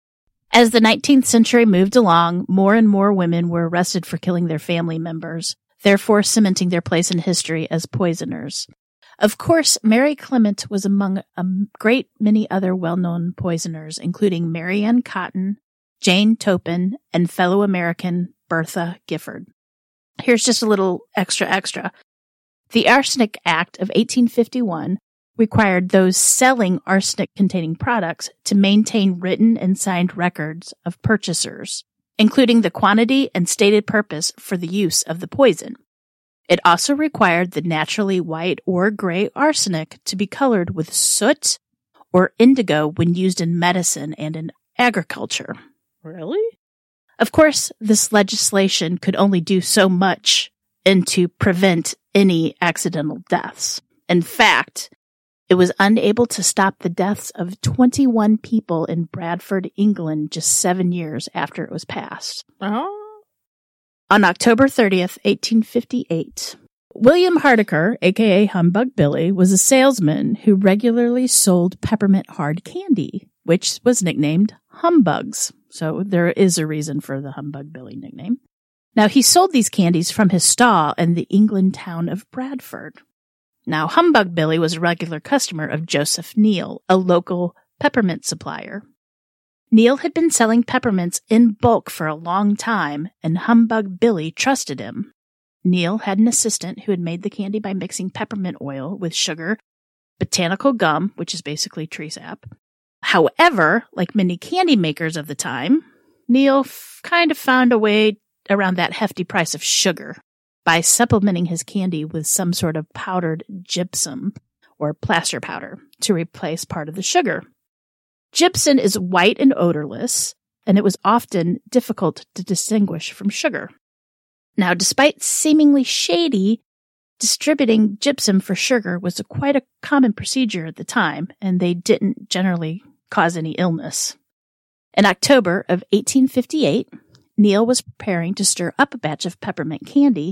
As the nineteenth century moved along, more and more women were arrested for killing their family members, therefore cementing their place in history as poisoners. Of course, Mary Clement was among a great many other well-known poisoners, including Mary Ann Cotton, Jane Toppan, and fellow American Bertha Gifford. Here's just a little extra extra. The Arsenic Act of eighteen fifty-one required those selling arsenic-containing products to maintain written and signed records of purchasers, including the quantity and stated purpose for the use of the poison. It also required the naturally white or gray arsenic to be colored with soot or indigo when used in medicine and in agriculture. Really? Of course, this legislation could only do so much and to prevent any accidental deaths. In fact, it was unable to stop the deaths of twenty-one people in Bradford, England, just seven years after it was passed. Oh. On October thirtieth, eighteen fifty-eight, William Hardiker, aka Humbug Billy, was a salesman who regularly sold peppermint hard candy, which was nicknamed Humbugs. So there is a reason for the Humbug Billy nickname. Now, he sold these candies from his stall in the England town of Bradford. Now, Humbug Billy was a regular customer of Joseph Neal, a local peppermint supplier. Neal had been selling peppermints in bulk for a long time, and Humbug Billy trusted him. Neal had an assistant who had made the candy by mixing peppermint oil with sugar, botanical gum, which is basically tree sap. However, like many candy makers of the time, Neal f- kind of found a way around that hefty price of sugar by supplementing his candy with some sort of powdered gypsum or plaster powder to replace part of the sugar. Gypsum is white and odorless, and it was often difficult to distinguish from sugar. Now, despite seemingly shady, distributing gypsum for sugar was a quite a common procedure at the time, and they didn't generally cause any illness. In October of eighteen fifty-eight, Neal was preparing to stir up a batch of peppermint candy,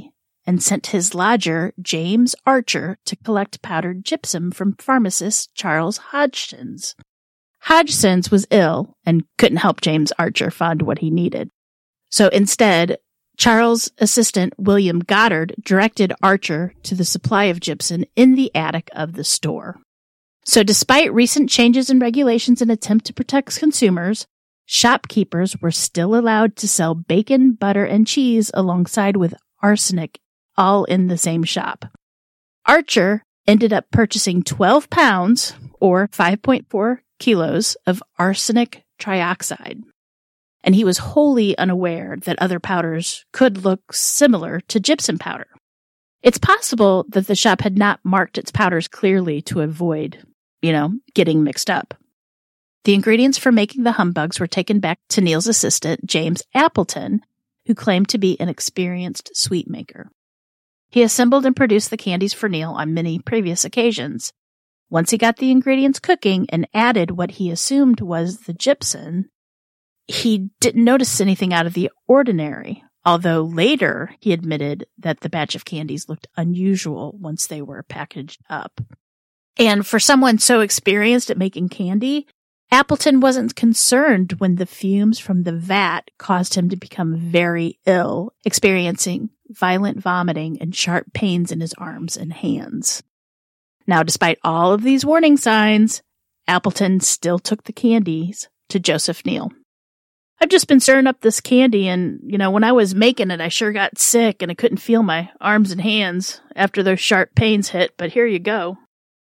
and sent his lodger, James Archer, to collect powdered gypsum from pharmacist Charles Hodgson's. Hodgson's was ill and couldn't help James Archer find what he needed. So instead, Charles' assistant, William Goddard, directed Archer to the supply of gypsum in the attic of the store. So despite recent changes in regulations in attempt to protect consumers, shopkeepers were still allowed to sell bacon, butter, and cheese alongside with arsenic, all in the same shop. Archer ended up purchasing twelve pounds, or five point four kilos, of arsenic trioxide. And he was wholly unaware that other powders could look similar to gypsum powder. It's possible that the shop had not marked its powders clearly to avoid, you know, getting mixed up. The ingredients for making the humbugs were taken back to Neil's assistant, James Appleton, who claimed to be an experienced sweet maker. He assembled and produced the candies for Neil on many previous occasions. Once he got the ingredients cooking and added what he assumed was the gypsum, he didn't notice anything out of the ordinary, although later he admitted that the batch of candies looked unusual once they were packaged up. And for someone so experienced at making candy, Appleton wasn't concerned when the fumes from the vat caused him to become very ill, experiencing violent vomiting and sharp pains in his arms and hands. Now, despite all of these warning signs, Appleton still took the candies to Joseph Neal. I've just been stirring up this candy, and, you know, when I was making it, I sure got sick, and I couldn't feel my arms and hands after those sharp pains hit, but here you go.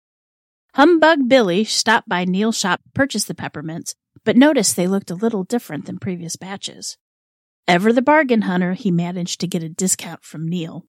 Humbug Billy stopped by Neal's shop to purchase the peppermints, but noticed they looked a little different than previous batches. Ever the bargain hunter, he managed to get a discount from Neal.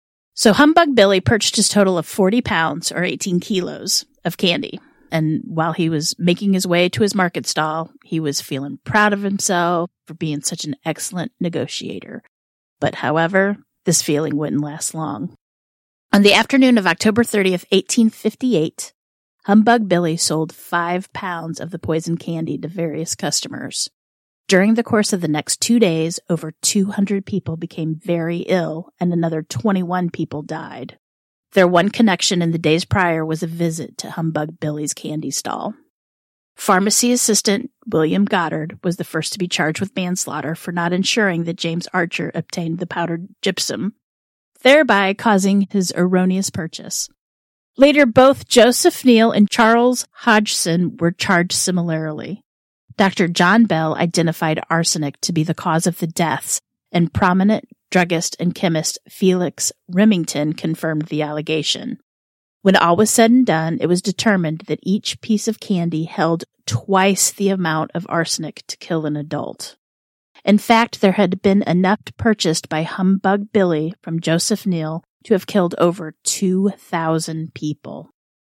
So Humbug Billy purchased his total of forty pounds, or eighteen kilos, of candy. And while he was making his way to his market stall, he was feeling proud of himself for being such an excellent negotiator. But however, this feeling wouldn't last long. On the afternoon of October thirtieth, eighteen fifty-eight, Humbug Billy sold five pounds of the poison candy to various customers. During the course of the next two days, over two hundred people became very ill, and another twenty-one people died. Their one connection in the days prior was a visit to Humbug Billy's candy stall. Pharmacy assistant William Goddard was the first to be charged with manslaughter for not ensuring that James Archer obtained the powdered gypsum, thereby causing his erroneous purchase. Later, both Joseph Neal and Charles Hodgson were charged similarly. Doctor John Bell identified arsenic to be the cause of the deaths, and prominent druggist and chemist Felix Remington confirmed the allegation. When all was said and done, it was determined that each piece of candy held twice the amount of arsenic to kill an adult. In fact, there had been enough purchased by Humbug Billy from Joseph Neal to have killed over two thousand people.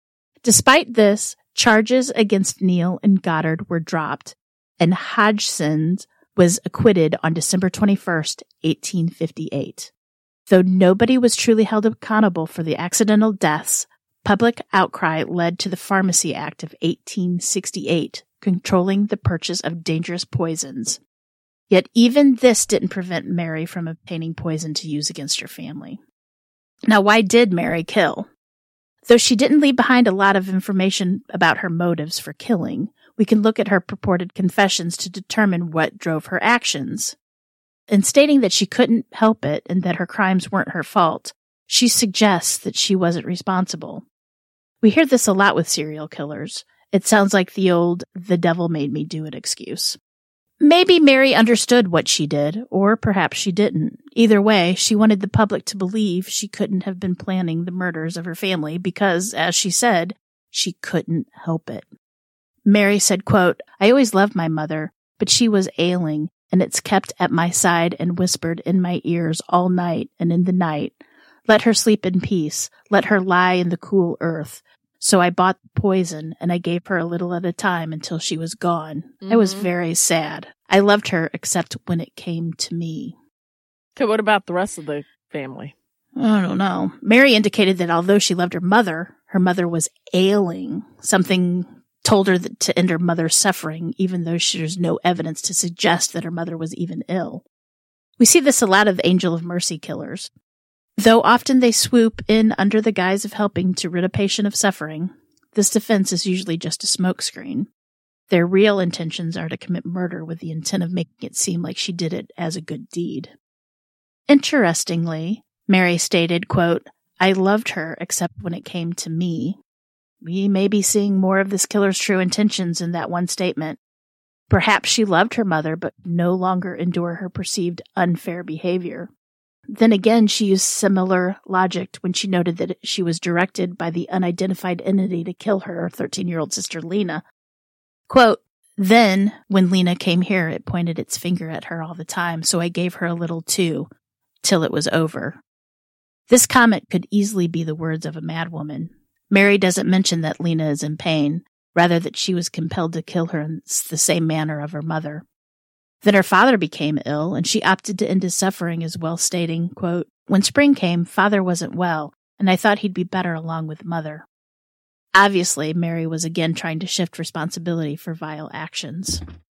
Despite this, charges against Neal and Goddard were dropped, and Hodgson was acquitted on December twenty-first, eighteen fifty-eight. Though nobody was truly held accountable for the accidental deaths, public outcry led to the Pharmacy Act of eighteen sixty-eight, controlling the purchase of dangerous poisons. Yet even this didn't prevent Mary from obtaining poison to use against her family. Now, why did Mary kill? Though she didn't leave behind a lot of information about her motives for killing, we can look at her purported confessions to determine what drove her actions. In stating that she couldn't help it and that her crimes weren't her fault, she suggests that she wasn't responsible. We hear this a lot with serial killers. It sounds like the old, the devil made me do it excuse. Maybe Mary understood what she did, or perhaps she didn't. Either way, she wanted the public to believe she couldn't have been planning the murders of her family because, as she said, she couldn't help it. Mary said, quote, "I always loved my mother, but she was ailing, and it's kept at my side and whispered in my ears all night and in the night. Let her sleep in peace. Let her lie in the cool earth. So I bought the poison, and I gave her a little at a time until she was gone. Mm-hmm. I was very sad. I loved her except when it came to me." Okay, what about the rest of the family? I don't know. Mary indicated that although she loved her mother, her mother was ailing. Something told her that to end her mother's suffering, even though there's no evidence to suggest that her mother was even ill. We see this a lot of Angel of Mercy killers. Though often they swoop in under the guise of helping to rid a patient of suffering, this defense is usually just a smokescreen. Their real intentions are to commit murder with the intent of making it seem like she did it as a good deed. Interestingly, Mary stated, quote, "I loved her except when it came to me." We may be seeing more of this killer's true intentions in that one statement. Perhaps she loved her mother, but no longer endure her perceived unfair behavior. Then again, she used similar logic when she noted that she was directed by the unidentified entity to kill her thirteen-year-old sister Lena. Quote, "Then, when Lena came here, it pointed its finger at her all the time, so I gave her a little too, till it was over." This comment could easily be the words of a madwoman. Mary doesn't mention that Lena is in pain, rather that she was compelled to kill her in the same manner of her mother. Then her father became ill, and she opted to end his suffering as well, stating, quote, "When spring came, father wasn't well, and I thought he'd be better along with mother." Obviously, Mary was again trying to shift responsibility for vile actions.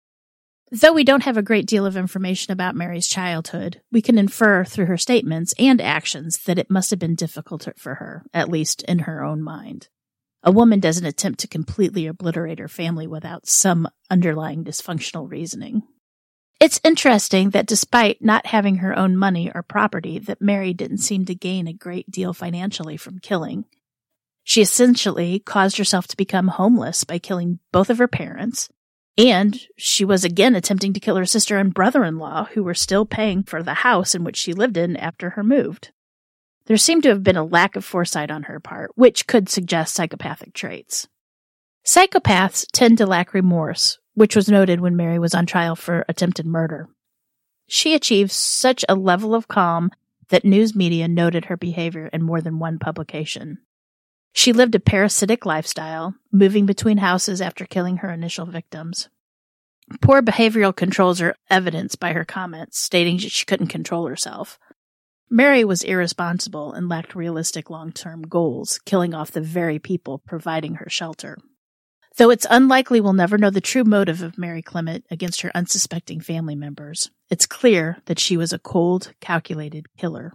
Though we don't have a great deal of information about Mary's childhood, we can infer through her statements and actions that it must have been difficult for her, at least in her own mind. A woman doesn't attempt to completely obliterate her family without some underlying dysfunctional reasoning. It's interesting that despite not having her own money or property, that Mary didn't seem to gain a great deal financially from killing. She essentially caused herself to become homeless by killing both of her parents, and she was again attempting to kill her sister and brother-in-law, who were still paying for the house in which she lived in after her moved. There seemed to have been a lack of foresight on her part, which could suggest psychopathic traits. Psychopaths tend to lack remorse, which was noted when Mary was on trial for attempted murder. She achieved such a level of calm that news media noted her behavior in more than one publication. She lived a parasitic lifestyle, moving between houses after killing her initial victims. Poor behavioral controls are evidenced by her comments, stating that she couldn't control herself. Mary was irresponsible and lacked realistic long-term goals, killing off the very people providing her shelter. Though it's unlikely we'll never know the true motive of Mary Clement against her unsuspecting family members, it's clear that she was a cold, calculated killer.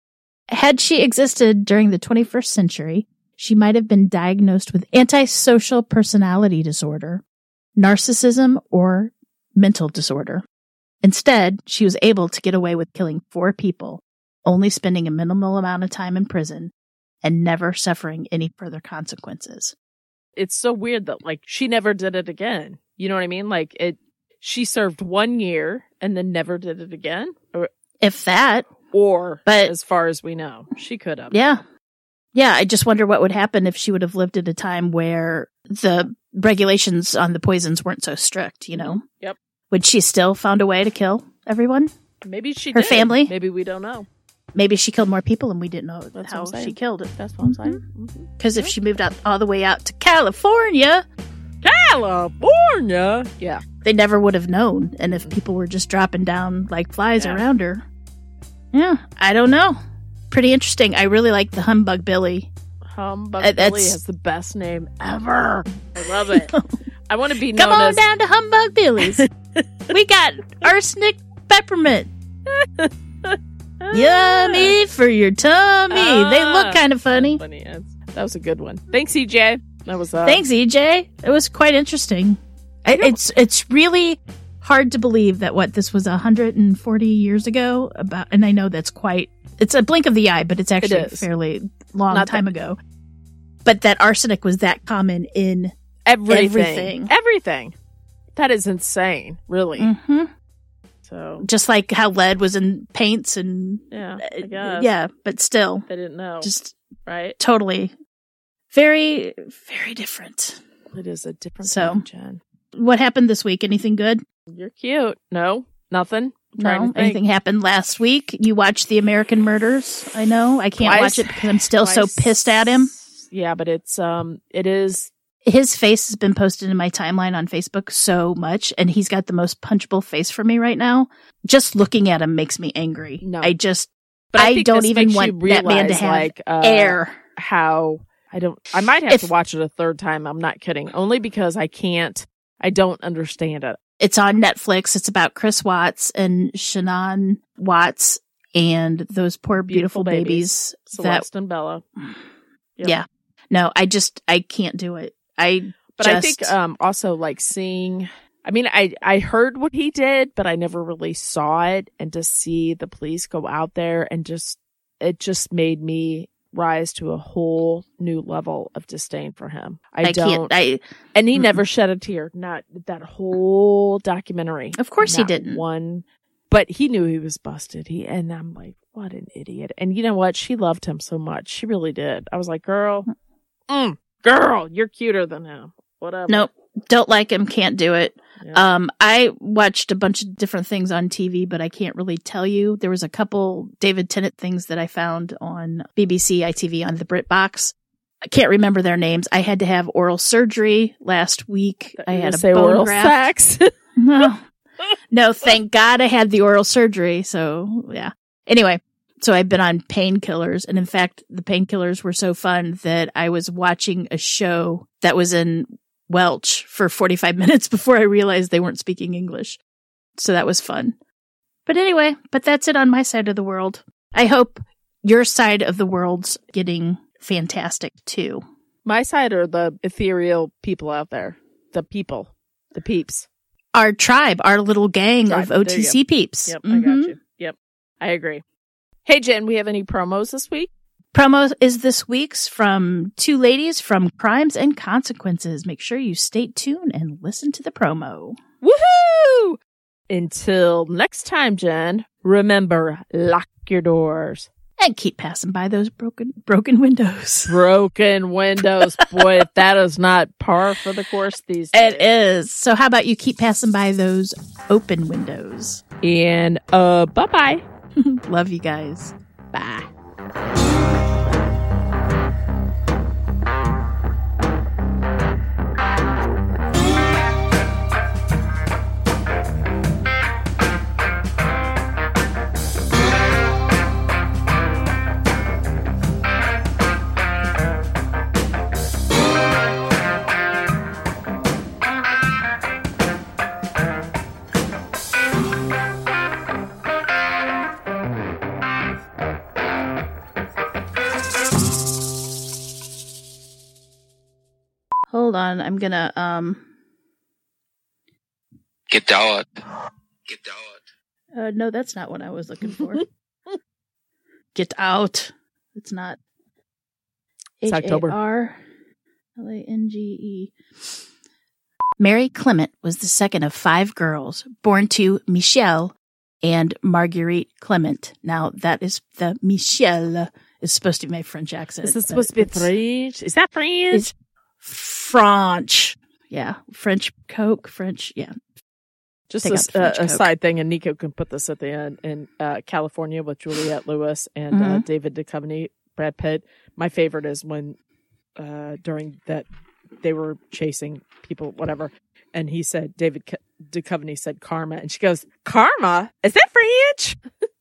Had she existed during the twenty-first century, she might have been diagnosed with antisocial personality disorder, narcissism, or mental disorder. Instead, she was able to get away with killing four people, only spending a minimal amount of time in prison, and never suffering any further consequences. It's so weird that, like, she never did it again. You know what I mean? Like, it, she served one year and then never did it again. Or, if that. Or, but, as far as we know, she could have. Yeah. Yeah, I just wonder what would happen if she would have lived at a time where the regulations on the poisons weren't so strict, you know? Yep. Would she still found a way to kill everyone? Maybe she Her did. family? Maybe we don't know. Maybe she killed more people and we didn't know That's how what I'm she saying. killed it. That's what I'm saying. Because Mm-hmm. if she moved out all the way out to California, California, yeah, they never would have known. And if people were just dropping down like flies Yeah. around her, yeah, I don't know. Pretty interesting. I really like the Humbug Billy. Humbug Uh, Billy that's- has the best name ever. I love it. I want to be known Come on as down to Humbug Billy's. We got arsenic peppermint. Yummy for your tummy. Ah, They look kind of funny. funny. Yes. That was a good one. Thanks, E J. That was uh, Thanks, E J. It was quite interesting. I, it's it's really hard to believe that what this was one hundred forty years ago. About, and I know that's quite. It's a blink of the eye, but it's actually It a is. fairly long Not time that- ago. But that arsenic was that common in everything. everything. Everything. That is insane. Really. Mhm. So just like how lead was in paints and yeah, I uh, guess. yeah, but still, They didn't know. just right. totally, very, very different. It is a different So- time, Jen. What happened this week? Anything good? You're cute. No, nothing. I'm trying No, to think. anything happened last week? You watched The American Murders? I know. I can't Twice. watch it because I'm still so Twice. pissed at him. Yeah, but it's um, it is. His face has been posted in my timeline on Facebook so much, and he's got the most punchable face for me right now. Just looking at him makes me angry. No. I just, But I, I think don't this even makes want you that man to realize, have like, uh, air. How I don't. I might have If- to watch it a third time. I'm not kidding. Only because I can't. I don't understand it. It's on Netflix. It's about Chris Watts and Shannon Watts. and those poor beautiful, Beautiful babies. babies. Celeste and Bella. Yep. Yeah. No, I just, I can't do it. I But just, I think um, also like seeing, I mean, I, I heard what he did, but I never really saw it. And to see the police go out there and just, it just made me rise to a whole new level of disdain for him. I, I don't. can't, I, and he mm-mm. never shed a tear. Not that whole documentary. Of course he Not didn't. One, but he knew he was busted. He, and I'm like, what an idiot. And you know what? She loved him so much. She really did. I was like, girl, mm, girl, you're cuter than him. Whatever. nope, don't like him, can't do it. Yeah. Um, I watched a bunch of different things on T V, but I can't really tell you. There was a couple David Tennant things that I found on B B C I T V on the BritBox. I can't remember their names. I had to have oral surgery last week. I You had a say bone oral graft. sex. No, no, thank God I had the oral surgery. So yeah. Anyway, so I've been on painkillers, and in fact, the painkillers were so fun that I was watching a show that was in Welsh for forty-five minutes before I realized they weren't speaking English. So that was fun. But anyway, but that's it on my side of the world. I hope your side of the world's getting fantastic too. My side are the ethereal people out there. The people. The peeps. Our tribe, our little gang Tribe, of there you O T C peeps. Yep, I Mhm. got you. Yep, I agree. Hey, Jen, we have any promos this week? Promo is this week's from two ladies from Crimes and Consequences. Make sure you stay tuned and listen to the promo. Woohoo! Until next time, Jen, remember, lock your doors. And keep passing by those broken broken windows. Broken windows. Boy, if that is not par for the course these days. It is. So how about you keep passing by those open windows? And uh, bye-bye. Love you guys. Bye. Hold on, I'm gonna um Gedauert. Gedauert. uh no, that's not what I was looking for. Get out. It's not It's October. H A R L A N G E. Mary Clement was the second of five girls born to Michelle and Marguerite Clement. Now, that is the Michelle is supposed to be my French accent. Is this but supposed to be it's- French? Is that French? It's French. Yeah. French Coke, French. Yeah. Just Take a, out the French a, a Coke. side thing, and Nico can put this at the end. In uh, California with Juliette Lewis and uh, Mhm. David Duchovny, Brad Pitt. My favorite is when uh, during that they were chasing people, whatever, and he said, David C- Duchovny said karma, and she goes, karma? Is that French?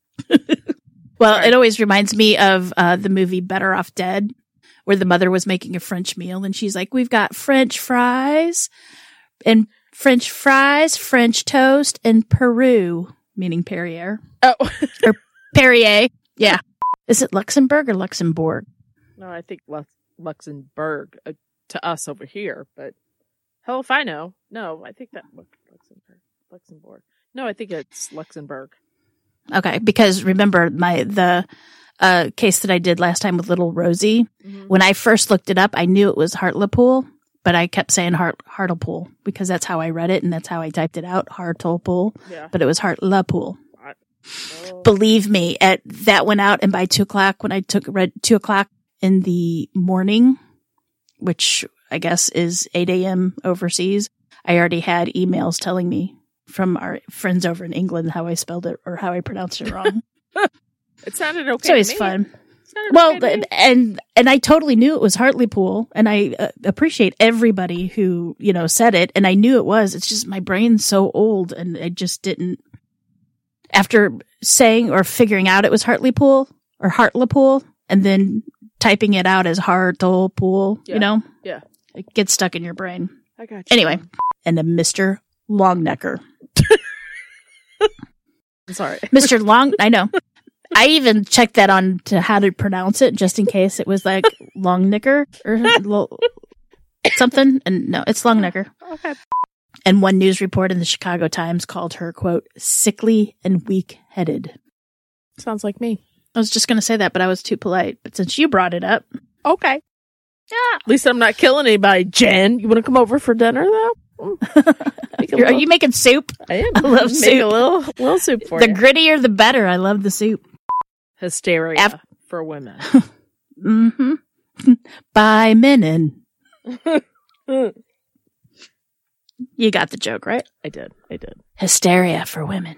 Well, Sorry. it always reminds me of uh, the movie Better Off Dead, where the mother was making a French meal and she's like, we've got French fries and French fries, French toast, and Peru, meaning Perrier. Oh. Perrier. Yeah. Is it Luxembourg or Luxembourg? No, I think Lux- Luxembourg uh, to us over here, but hell if I know. No, I think that Lux- Luxembourg. Luxembourg. No, I think it's Luxembourg. Okay. Because remember my, the uh, case that I did last time with little Rosie, Mhm. when I first looked it up, I knew it was Hartlepool, but I kept saying Hart, Hartlepool because that's how I read it and that's how I typed it out, Hartlepool, Yeah. but it was Hartlepool. Oh. Believe me, at that went out, and by two o'clock, when I took read two o'clock in the morning, which I guess is eight a.m. overseas, I already had emails telling me from our friends over in England how I spelled it or how I pronounced it wrong. It sounded okay. It's always to me. fun. It sounded Well, okay to me. and and I totally knew it was Hartlepool, and I uh, appreciate everybody who you know said it, and I knew it was. It's just my brain's so old, and I just didn't. After saying or figuring out it was Hartlepool or Hartlepool, and then typing it out as Hartlepool, Yeah. you know, Yeah. it gets stuck in your brain. I got you. Anyway, and then Mister Longnecker, I'm sorry. Mister Long, I know, I even checked that on to how to pronounce it, just in case it was like long knicker or lo- something. And no, it's long knicker. Okay. And one news report in the Chicago Times called her, quote, sickly and weak-headed. Sounds like me. I was just going to say that, but I was too polite. But since you brought it up. Okay. Yeah. At least I'm not killing anybody, Jen. You want to come over for dinner, though? Are you making soup? I am. I love Make soup. a little, little soup for the you. The grittier, the better. I love the soup. Hysteria Af- for women. Mm-hmm. By Menon. You got the joke, right? I did. I did. Hysteria for women.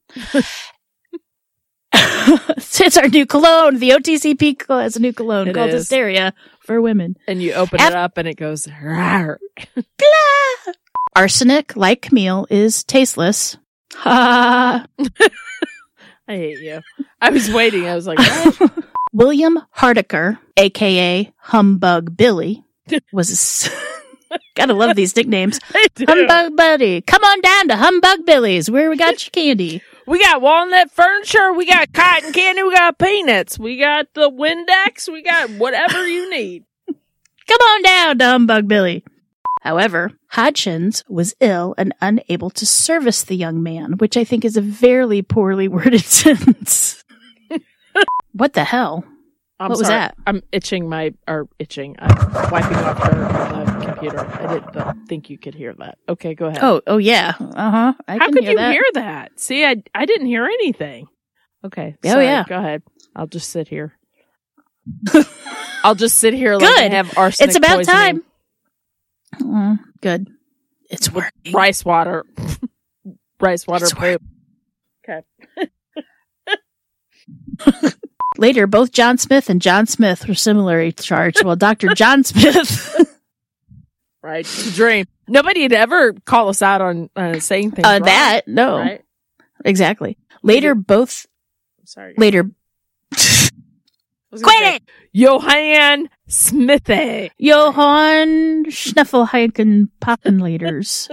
It's our new cologne. The O T C P has a new cologne It called is. Hysteria for women. And you open Af- it up and it goes, rawr. Blah! Arsenic, like Camille, is tasteless. Ha! I hate you. I was waiting. I was like, what? William Hardiker, a k a. Humbug Billy, was... Gotta love these nicknames. Humbug Buddy. Come on down to Humbug Billy's, where we got your candy. We got walnut furniture. We got cotton candy. We got peanuts. We got the Windex. We got whatever you need. Come on down to Humbug Billy. However, Hodgins was ill and unable to service the young man, which I think is a very poorly worded sentence. What the hell? I'm what was sorry. that? I'm itching my, or itching. I'm wiping off dirt on the computer. I didn't uh, think you could hear that. Okay, go ahead. Oh, oh yeah. Uh-huh. I How can could hear you that. hear that? See, I I didn't hear anything. Okay. Oh, sorry. yeah. Go ahead. I'll just sit here. I'll just sit here like Good. I have arsenic It's about poisoning. time. Mm, good. It's working. Rice water. Rice water It's poop. Okay. Later, both John Smith and John Smith were similarly charged, while Doctor John Smith... Right. It's a dream. Nobody had ever call us out on uh, saying things uh, wrong, that, no. Right? Exactly. Later, both... I'm sorry. Later... I was gonna Quit say, it! Johann Smithy. Johann Schnuffelhaken Poppenladers.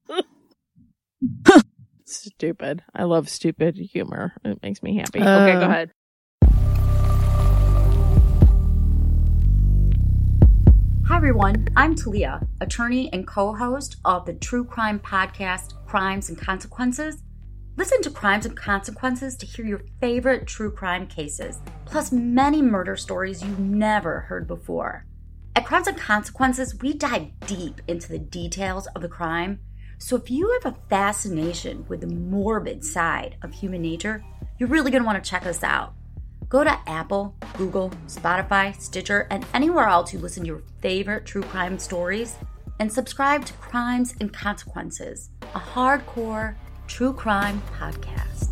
Stupid. I love stupid humor. It makes me happy. Uh, okay, go ahead. Hi everyone, I'm Talia, attorney and co-host of the true crime podcast, Crimes and Consequences. Listen to Crimes and Consequences to hear your favorite true crime cases, plus many murder stories you've never heard before. At Crimes and Consequences, we dive deep into the details of the crime, so if you have a fascination with the morbid side of human nature, you're really going to want to check us out. Go to Apple, Google, Spotify, Stitcher, and anywhere else you listen to your favorite true crime stories, and subscribe to Crimes and Consequences, a hardcore true crime podcast.